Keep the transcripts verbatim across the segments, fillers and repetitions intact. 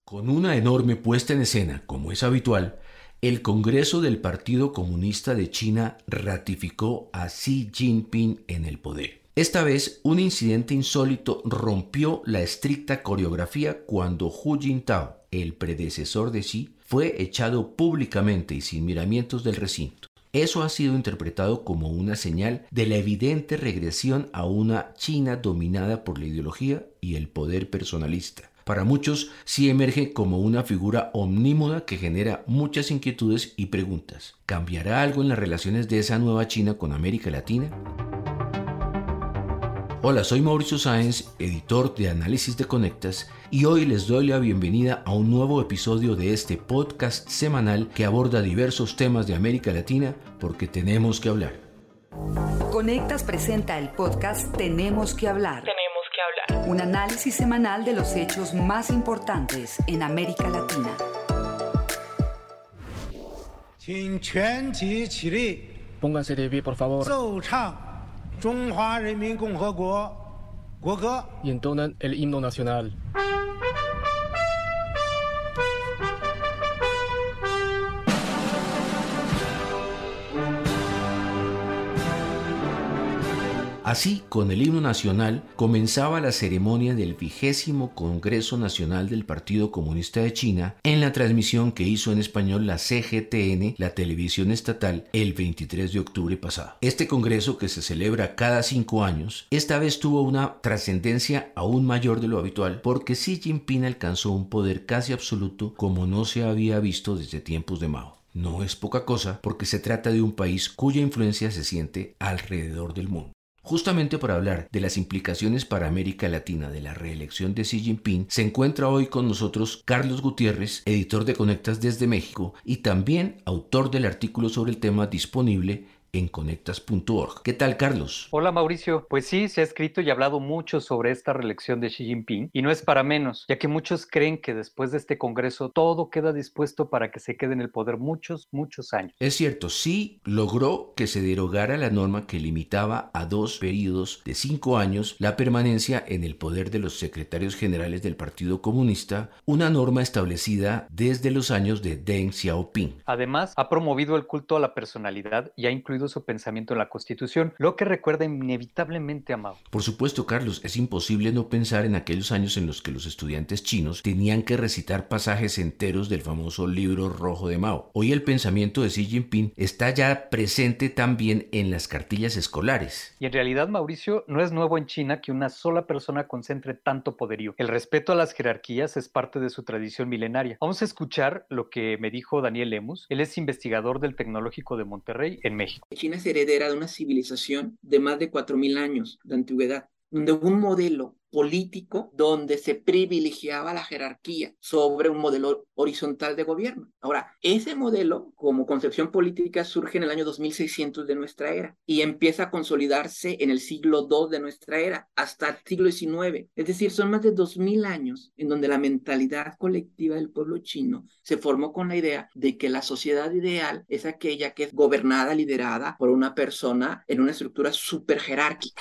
Con una enorme puesta en escena, como es habitual, el Congreso del Partido Comunista de China ratificó a Xi Jinping en el poder. Esta vez, un incidente insólito rompió la estricta coreografía cuando Hu Jintao, el predecesor de Xi, fue echado públicamente y sin miramientos del recinto. Eso ha sido interpretado como una señal de la evidente regresión a una China dominada por la ideología y el poder personalista. Para muchos, Xi emerge como una figura omnímoda que genera muchas inquietudes y preguntas. ¿Cambiará algo en las relaciones de esa nueva China con América Latina? Hola, soy Mauricio Sáenz, editor de Análisis de Conectas, y hoy les doy la bienvenida a un nuevo episodio de este podcast semanal que aborda diversos temas de América Latina porque tenemos que hablar. Conectas presenta el podcast Tenemos que hablar. Tenemos que hablar. Un análisis semanal de los hechos más importantes en América Latina. Pónganse de pie, por favor. Y entonan el himno nacional. Así, con el himno nacional, comenzaba la ceremonia del vigésimo Congreso Nacional del Partido Comunista de China en la transmisión que hizo en español la C G T N, la televisión estatal, el veintitrés de octubre pasado. Este congreso, que se celebra cada cinco años, esta vez tuvo una trascendencia aún mayor de lo habitual porque Xi Jinping alcanzó un poder casi absoluto como no se había visto desde tiempos de Mao. No es poca cosa porque se trata de un país cuya influencia se siente alrededor del mundo. Justamente para hablar de las implicaciones para América Latina de la reelección de Xi Jinping, se encuentra hoy con nosotros Carlos Gutiérrez, editor de Conectas desde México y también autor del artículo sobre el tema disponible en conectas punto org. ¿Qué tal, Carlos? Hola, Mauricio. Pues sí, se ha escrito y hablado mucho sobre esta reelección de Xi Jinping y no es para menos, ya que muchos creen que después de este congreso todo queda dispuesto para que se quede en el poder muchos, muchos años. Es cierto, sí logró que se derogara la norma que limitaba a dos periodos de cinco años la permanencia en el poder de los secretarios generales del Partido Comunista, una norma establecida desde los años de Deng Xiaoping. Además, ha promovido el culto a la personalidad y ha incluido su pensamiento en la Constitución, lo que recuerda inevitablemente a Mao. Por supuesto, Carlos, es imposible no pensar en aquellos años en los que los estudiantes chinos tenían que recitar pasajes enteros del famoso libro rojo de Mao. Hoy el pensamiento de Xi Jinping está ya presente también en las cartillas escolares. Y en realidad, Mauricio, no es nuevo en China que una sola persona concentre tanto poderío. El respeto a las jerarquías es parte de su tradición milenaria. Vamos a escuchar lo que me dijo Daniel Lemus. Él es investigador del Tecnológico de Monterrey en México. China es heredera de una civilización de más de cuatro mil años de antigüedad, donde hubo un modelo político donde se privilegiaba la jerarquía sobre un modelo horizontal de gobierno. Ahora, ese modelo, como concepción política, surge en el año dos mil seiscientos de nuestra era y empieza a consolidarse en el siglo segundo de nuestra era hasta el siglo diecinueve. Es decir, son más de dos mil años en donde la mentalidad colectiva del pueblo chino se formó con la idea de que la sociedad ideal es aquella que es gobernada, liderada por una persona en una estructura súper jerárquica.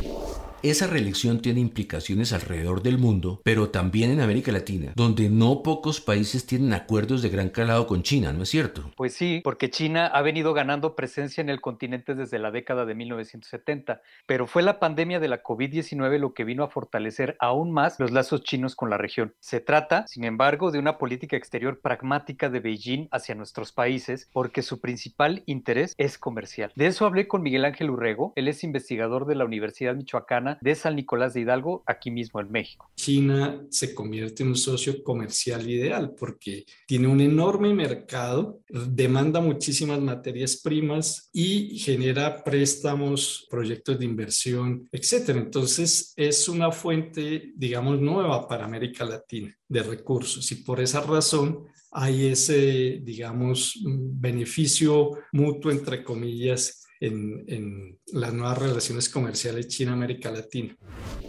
Esa reelección tiene implicaciones alrededor del mundo, pero también en América Latina, donde no pocos países tienen acuerdos de gran calado con China, ¿no es cierto? Pues sí, porque China ha venido ganando presencia en el continente desde la década de mil novecientos setenta, pero fue la pandemia de la covid diecinueve lo que vino a fortalecer aún más los lazos chinos con la región. Se trata, sin embargo, de una política exterior pragmática de Beijing hacia nuestros países, porque su principal interés es comercial. De eso hablé con Miguel Ángel Urrego, él es investigador de la Universidad Michoacana de San Nicolás de Hidalgo, aquí mismo en México. China se convierte en un socio comercial ideal porque tiene un enorme mercado, demanda muchísimas materias primas y genera préstamos, proyectos de inversión, etcétera. Entonces es una fuente, digamos, nueva para América Latina de recursos y por esa razón hay ese, digamos, beneficio mutuo, entre comillas, En, en las nuevas relaciones comerciales China-América Latina.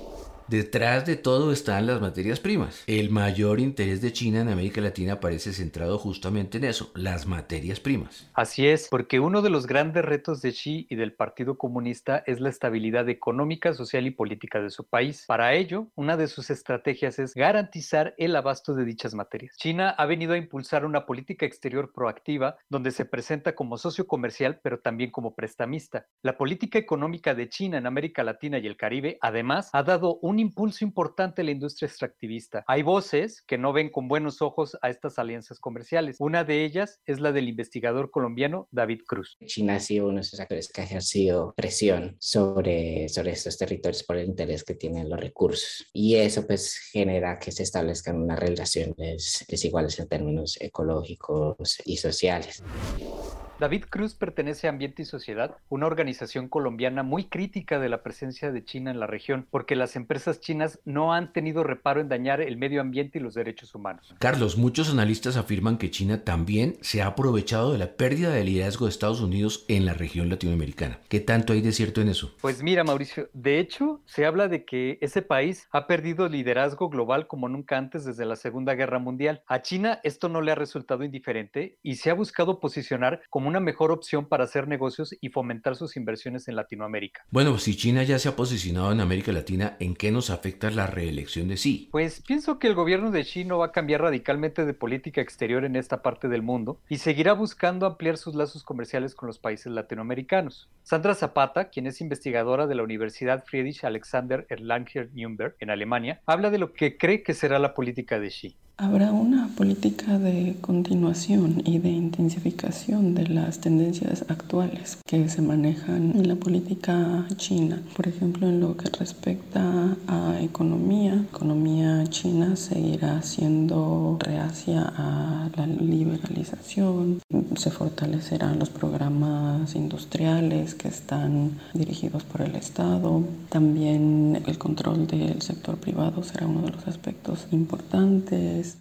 Detrás de todo están las materias primas. El mayor interés de China en América Latina parece centrado justamente en eso, las materias primas. Así es, porque uno de los grandes retos de Xi y del Partido Comunista es la estabilidad económica, social y política de su país. Para ello, una de sus estrategias es garantizar el abasto de dichas materias. China ha venido a impulsar una política exterior proactiva donde se presenta como socio comercial, pero también como prestamista. La política económica de China en América Latina y el Caribe, además, ha dado un impulso importante a la industria extractivista. Hay voces que no ven con buenos ojos a estas alianzas comerciales. Una de ellas es la del investigador colombiano David Cruz. China ha sido uno de esos actores que ha ejercido presión sobre, sobre estos territorios por el interés que tienen los recursos. Y eso pues genera que se establezcan unas relaciones desiguales en términos ecológicos y sociales. David Cruz pertenece a Ambiente y Sociedad, una organización colombiana muy crítica de la presencia de China en la región, porque las empresas chinas no han tenido reparo en dañar el medio ambiente y los derechos humanos. Carlos, muchos analistas afirman que China también se ha aprovechado de la pérdida de liderazgo de Estados Unidos en la región latinoamericana. ¿Qué tanto hay de cierto en eso? Pues mira, Mauricio, de hecho, se habla de que ese país ha perdido liderazgo global como nunca antes desde la Segunda Guerra Mundial. A China esto no le ha resultado indiferente y se ha buscado posicionar como una mejor opción para hacer negocios y fomentar sus inversiones en Latinoamérica. Bueno, si China ya se ha posicionado en América Latina, ¿en qué nos afecta la reelección de Xi? Pues pienso que el gobierno de Xi no va a cambiar radicalmente de política exterior en esta parte del mundo y seguirá buscando ampliar sus lazos comerciales con los países latinoamericanos. Sandra Zapata, quien es investigadora de la Universidad Friedrich Alexander Erlanger Nürnberg en Alemania, habla de lo que cree que será la política de Xi. Habrá una política de continuación y de intensificación de las tendencias actuales que se manejan en la política china. Por ejemplo, en lo que respecta a economía, economía china seguirá siendo reacia a la liberalización, se fortalecerán los programas industriales que están dirigidos por el Estado. También el control del sector privado será uno de los aspectos importantes.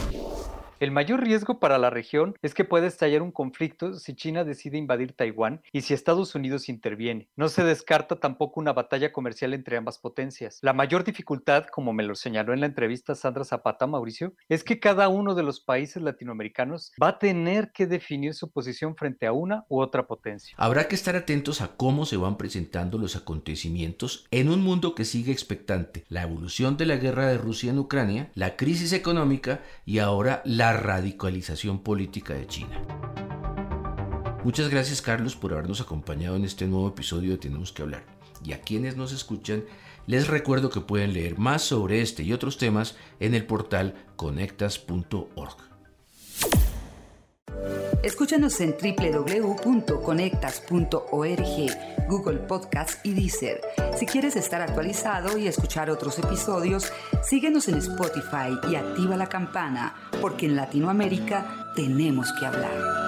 El mayor riesgo para la región es que pueda estallar un conflicto si China decide invadir Taiwán y si Estados Unidos interviene. No se descarta tampoco una batalla comercial entre ambas potencias. La mayor dificultad, como me lo señaló en la entrevista Sandra Zapata, Mauricio, es que cada uno de los países latinoamericanos va a tener que definir su posición frente a una u otra potencia. Habrá que estar atentos a cómo se van presentando los acontecimientos en un mundo que sigue expectante. La evolución de la guerra de Rusia en Ucrania, la crisis económica y ahora la La radicalización política de China. Muchas gracias, Carlos, por habernos acompañado en este nuevo episodio de Tenemos que Hablar. Y a quienes nos escuchan, les recuerdo que pueden leer más sobre este y otros temas en el portal conectas punto org. Escúchanos en doble u doble u doble u punto conectas punto org, Google Podcast y Deezer. Si quieres estar actualizado y escuchar otros episodios, síguenos en Spotify y activa la campana, porque en Latinoamérica tenemos que hablar.